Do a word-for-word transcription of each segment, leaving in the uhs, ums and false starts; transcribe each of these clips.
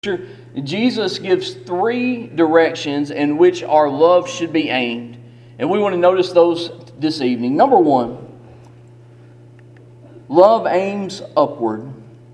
Jesus gives three directions in which our love should be aimed. And we want to notice those this evening. Number one, love aims upward.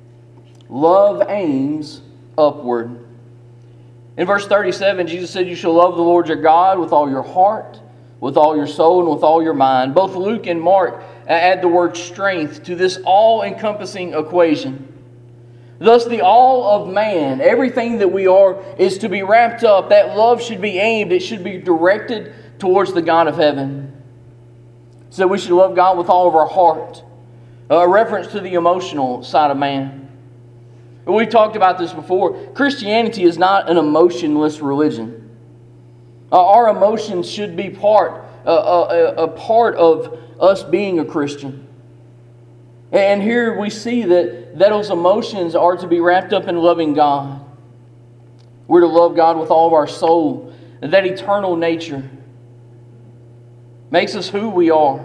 Love aims upward. In verse thirty-seven, Jesus said, "You shall love the Lord your God with all your heart, with all your soul, and with all your mind." Both Luke and Mark add the word strength to this all-encompassing equation. Thus, the all of man, everything that we are, is to be wrapped up. That love should be aimed. It should be directed towards the God of heaven. So we should love God with all of our heart. A reference to the emotional side of man. We've talked about this before. Christianity is not an emotionless religion. Uh, our emotions should be part, uh, a, a part of us being a Christian. And here we see that, that those emotions are to be wrapped up in loving God. We're to love God with all of our soul. And that eternal nature makes us who we are.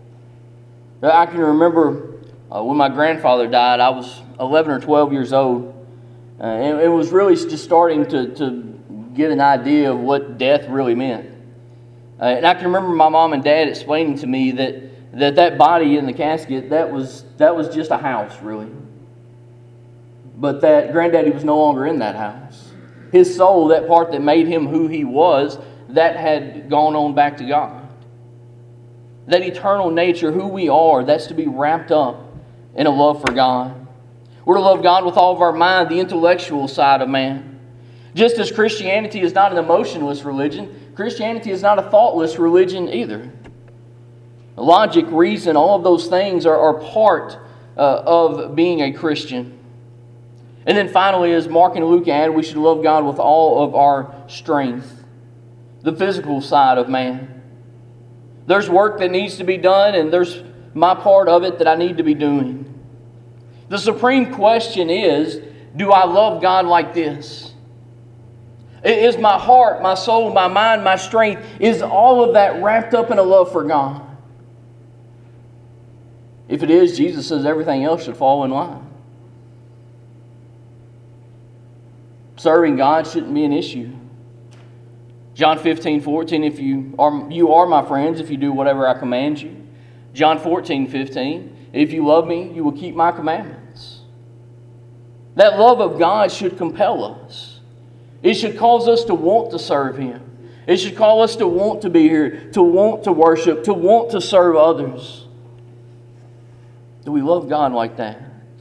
I can remember uh, when my grandfather died, I was eleven or twelve years old. Uh, and it was really just starting to, to get an idea of what death really meant. Uh, and I can remember my mom and dad explaining to me that that that body in the casket, that was that was just a house, really. But that granddaddy was no longer in that house. His soul, that part that made him who he was, that had gone on back to God. That eternal nature, who we are, that's to be wrapped up in a love for God. We're to love God with all of our mind, the intellectual side of man. Just as Christianity is not an emotionless religion, Christianity is not a thoughtless religion either. Logic, reason, all of those things are, are part uh, of being a Christian. And then finally, as Mark and Luke add, we should love God with all of our strength. The physical side of man. There's work that needs to be done, and there's my part of it that I need to be doing. The supreme question is, do I love God like this? Is my heart, my soul, my mind, my strength, is all of that wrapped up in a love for God? If it is, Jesus says everything else should fall in line. Serving God shouldn't be an issue. John fifteen fourteen, if you are, you are my friends if you do whatever I command you. John fourteen fifteen, if you love me, you will keep my commandments. That love of God should compel us. It should cause us to want to serve Him. It should call us to want to be here, to want to worship, to want to serve others. Do we love God like that?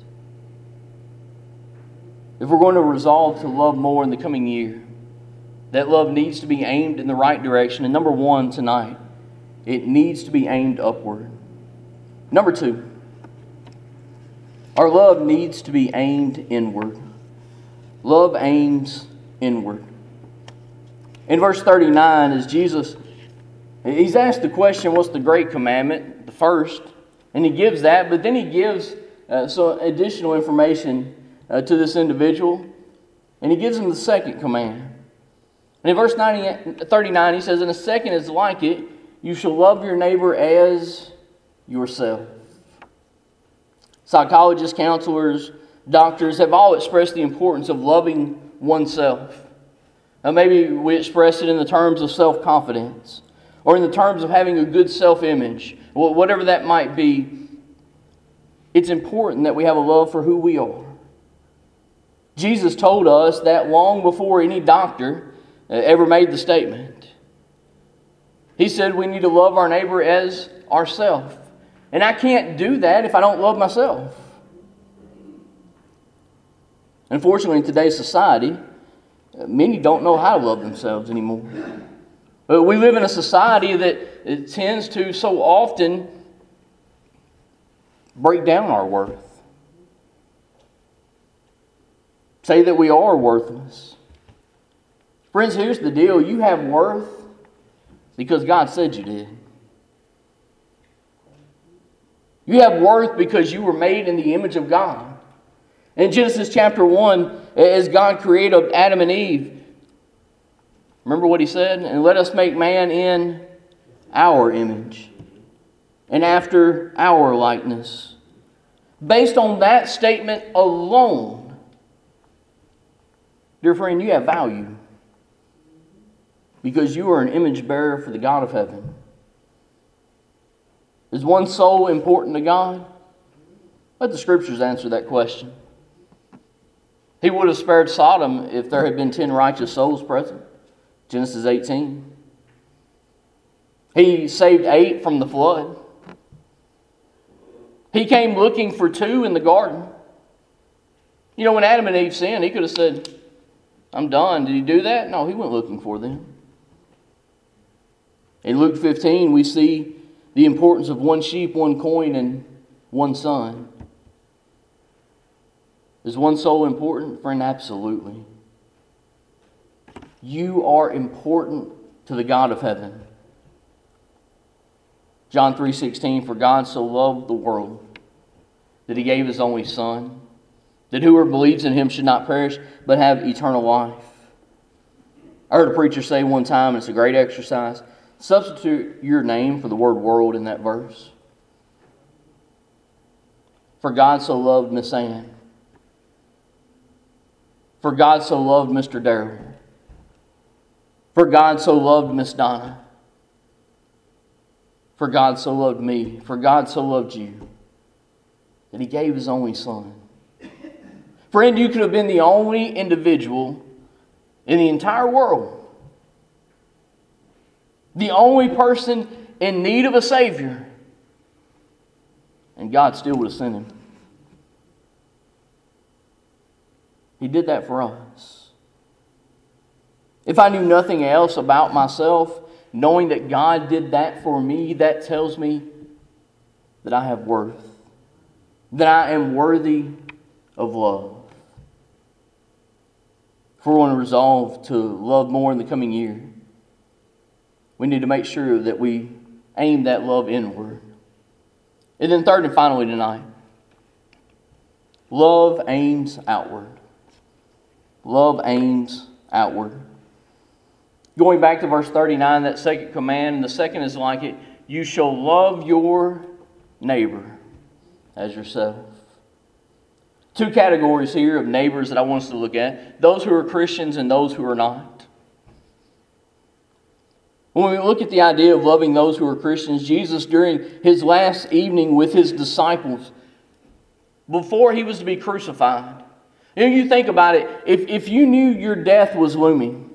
If we're going to resolve to love more in the coming year, that love needs to be aimed in the right direction. And number one tonight, it needs to be aimed upward. Number two, our love needs to be aimed inward. Love aims inward. In verse thirty-nine, as Jesus, He's asked the question, what's the great commandment? The first. And He gives that, but then He gives uh, some additional information uh, to this individual. And He gives him the second command. And in verse thirty-nine, He says, "And the second is like it, you shall love your neighbor as yourself." Psychologists, counselors, doctors have all expressed the importance of loving oneself. Now maybe we express it in the terms of self-confidence, or in the terms of having a good self-image, whatever that might be. It's important that we have a love for who we are. Jesus told us that long before any doctor ever made the statement. He said we need to love our neighbor as ourselves. And I can't do that if I don't love myself. Unfortunately, in today's society, many don't know how to love themselves anymore. But we live in a society that tends to so often break down our worth. Say that we are worthless. Friends, here's the deal. You have worth because God said you did. You have worth because you were made in the image of God. In Genesis chapter one, as God created Adam and Eve, remember what He said? "And let us make man in our image and after our likeness." Based on that statement alone, Dear friend, you have value because you are an image bearer for the God of heaven. Is one soul important to God? Let the Scriptures answer that question. He would have spared Sodom if there had been ten righteous souls present. Genesis eighteen. He saved eight from the flood. He came looking for two in the garden. You know, when Adam and Eve sinned, he could have said, I'm done. Did he do that? No, he went looking for them. In Luke fifteen, we see the importance of one sheep, one coin, and one son. Is one soul important? Friend, absolutely. You are important to the God of heaven. John three sixteen, for God so loved the world that He gave His only Son, that whoever believes in Him should not perish, but have eternal life. I heard a preacher say one time, and it's a great exercise, substitute your name for the word world in that verse. For God so loved Miss Ann. For God so loved Mister Darrell. For God so loved Miss Donna. For God so loved me. For God so loved you that He gave His only Son. Friend, you could have been the only individual in the entire world, the only person in need of a Savior, and God still would have sent Him. He did that for us. If I knew nothing else about myself, knowing that God did that for me, that tells me that I have worth, that I am worthy of love. If we want to resolve to love more in the coming year, we need to make sure that we aim that love inward. And then third and finally tonight, love aims outward. Love aims outward. Going back to verse thirty-nine, that second command, and the second is like it, you shall love your neighbor as yourself. Two categories here of neighbors that I want us to look at. Those who are Christians and those who are not. When we look at the idea of loving those who are Christians, Jesus, during His last evening with His disciples, before He was to be crucified, and you think about it, if, if you knew your death was looming,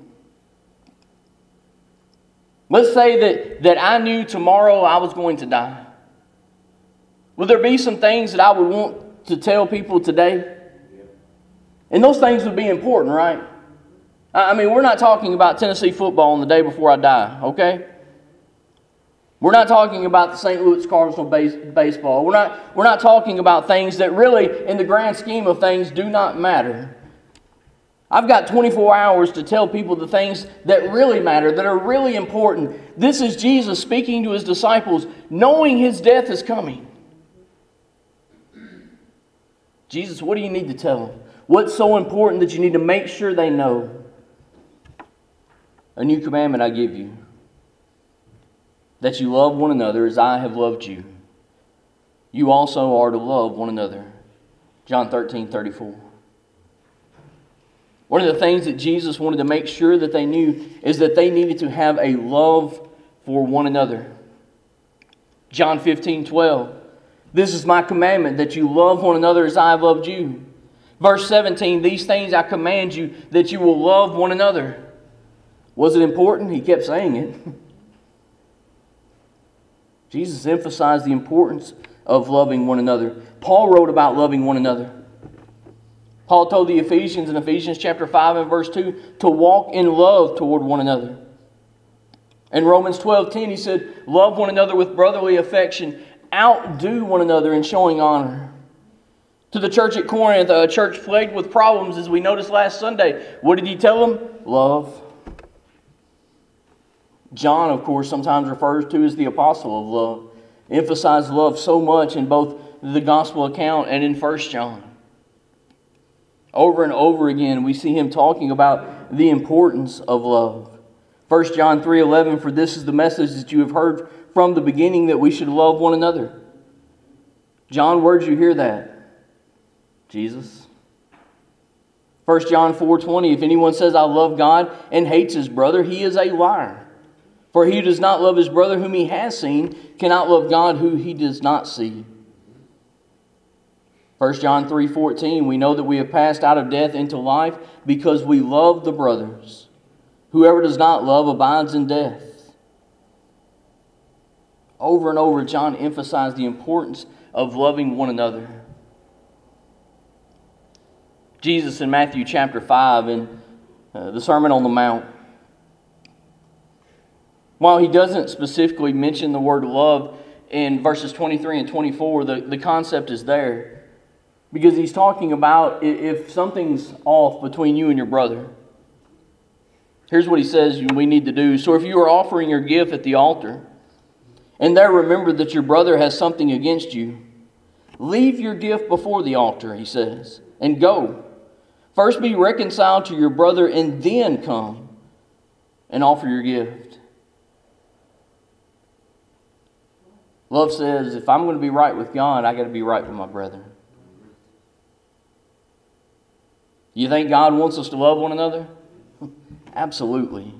let's say that, that I knew tomorrow I was going to die, would there be some things that I would want to tell people today? And those things would be important, right? I mean, we're not talking about Tennessee football on the day before I die, okay? We're not talking about the Saint Louis Cardinals base, baseball. We're not, we're not talking about things that really, in the grand scheme of things, do not matter. I've got twenty-four hours to tell people the things that really matter, that are really important. This is Jesus speaking to His disciples, knowing His death is coming. Jesus, what do you need to tell them? What's so important that you need to make sure they know? A new commandment I give you, that you love one another as I have loved you. You also are to love one another. John thirteen thirty-four. One of the things that Jesus wanted to make sure that they knew is that they needed to have a love for one another. John fifteen twelve. This is my commandment, that you love one another as I have loved you. Verse seventeen. These things I command you, that you will love one another. Was it important? He kept saying it. Jesus emphasized the importance of loving one another. Paul wrote about loving one another. Paul told the Ephesians in Ephesians chapter five and verse two to walk in love toward one another. In Romans twelve ten he said, love one another with brotherly affection. Outdo one another in showing honor. To the church at Corinth, a church plagued with problems, as we noticed last Sunday, what did he tell them? Love. John, of course, sometimes refers to as the apostle of love. Emphasized love so much in both the gospel account and in First John. Over and over again, we see him talking about the importance of love. First John three eleven, for this is the message that you have heard from the beginning, that we should love one another. John, where'd you hear that? Jesus. First John four twenty, if anyone says, I love God, and hates his brother, he is a liar. For he who does not love his brother whom he has seen cannot love God who he does not see. First John three fourteen, we know that we have passed out of death into life because we love the brothers. Whoever does not love abides in death. Over and over, John emphasized the importance of loving one another. Jesus in Matthew chapter five in uh, the Sermon on the Mount, while he doesn't specifically mention the word love in verses twenty-three and twenty-four, the, the concept is there. Because he's talking about if something's off between you and your brother. Here's what he says we need to do. So if you are offering your gift at the altar, and there remember that your brother has something against you, leave your gift before the altar, he says, and go. First be reconciled to your brother, and then come and offer your gift. Love says, if I'm going to be right with God, I got to be right with my brother. You think God wants us to love one another? Absolutely.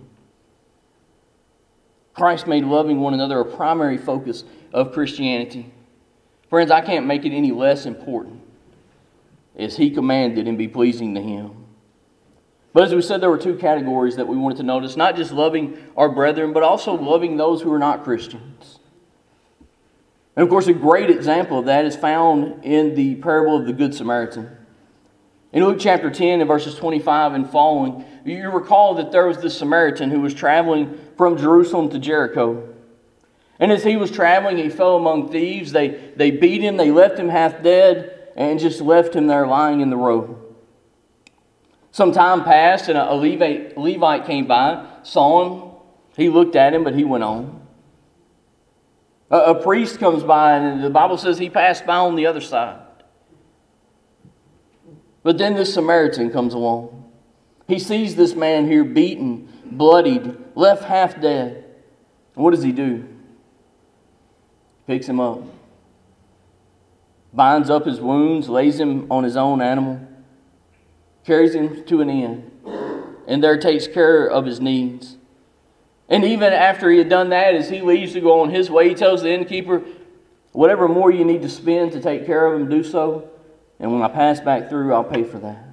Christ made loving one another a primary focus of Christianity. Friends, I can't make it any less important as He commanded and be pleasing to Him. But as we said, there were two categories that we wanted to notice. Not just loving our brethren, but also loving those who are not Christians. And of course, a great example of that is found in the parable of the Good Samaritan. In Luke chapter ten and verses twenty-five and following, you recall that there was this Samaritan who was traveling from Jerusalem to Jericho. And as he was traveling, he fell among thieves. They, they beat him, they left him half dead, and just left him there lying in the road. Some time passed, and a Levite, Levite came by, saw him. He looked at him, but he went on. A, a priest comes by, and the Bible says he passed by on the other side. But then this Samaritan comes along. He sees this man here beaten, bloodied, left half dead. And what does he do? Picks him up, binds up his wounds, lays him on his own animal, carries him to an inn, and there takes care of his needs. And even after he had done that, as he leaves to go on his way, he tells the innkeeper, whatever more you need to spend to take care of him, do so. And when I pass back through, I'll pay for that.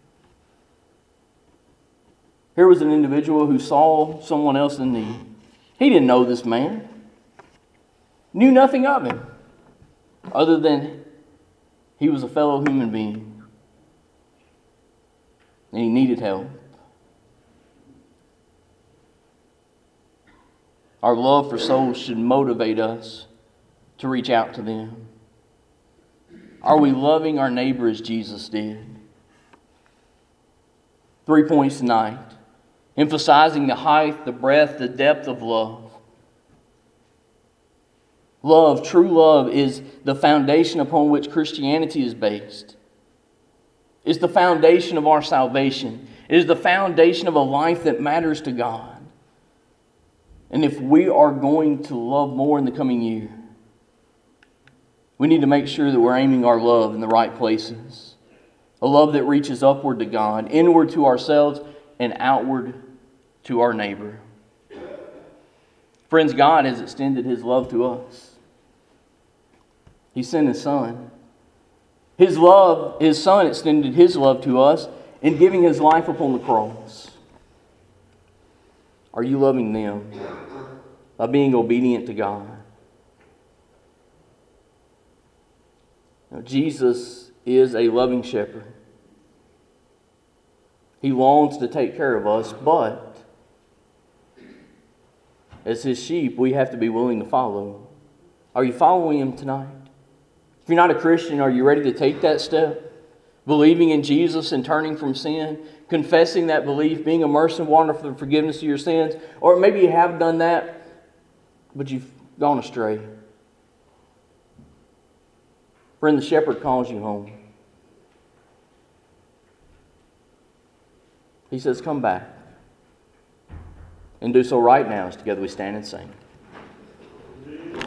Here was an individual who saw someone else in need. He didn't know this man. Knew nothing of him. Other than he was a fellow human being. And he needed help. Our love for souls should motivate us to reach out to them. Are we loving our neighbor as Jesus did? Three points tonight. Emphasizing the height, the breadth, the depth of love. Love, true love, is the foundation upon which Christianity is based. It's the foundation of our salvation. It is the foundation of a life that matters to God. And if we are going to love more in the coming year, we need to make sure that we're aiming our love in the right places. A love that reaches upward to God, inward to ourselves, and outward to our neighbor. Friends, God has extended His love to us. He sent His Son. His love, His Son extended His love to us in giving His life upon the cross. Are you loving them by being obedient to God? Now, Jesus is a loving shepherd. He longs to take care of us, but as His sheep, we have to be willing to follow. Are you following Him tonight? If you're not a Christian, are you ready to take that step? Believing in Jesus and turning from sin, confessing that belief, being immersed in water for the forgiveness of your sins, or maybe you have done that, but you've gone astray. Friend, the shepherd calls you home. He says, come back. And do so right now as together we stand and sing.